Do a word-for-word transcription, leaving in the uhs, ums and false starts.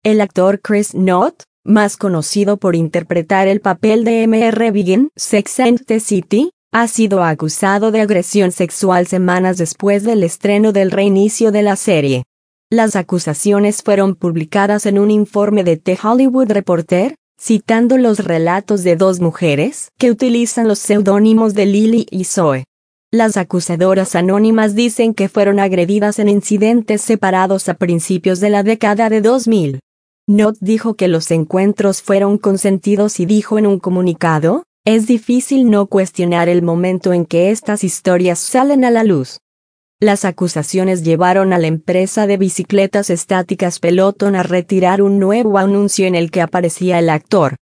El actor Chris Knott, más conocido por interpretar el papel de M R Big en Sex and the City, ha sido acusado de agresión sexual semanas después del estreno del reinicio de la serie. Las acusaciones fueron publicadas en un informe de The Hollywood Reporter, citando los relatos de dos mujeres que utilizan los seudónimos de Lily y Zoe. Las acusadoras anónimas dicen que fueron agredidas en incidentes separados a principios de la década de dos mil. Knott dijo que los encuentros fueron consentidos y dijo en un comunicado: "Es difícil no cuestionar el momento en que estas historias salen a la luz". Las acusaciones llevaron a la empresa de bicicletas estáticas Peloton a retirar un nuevo anuncio en el que aparecía el actor.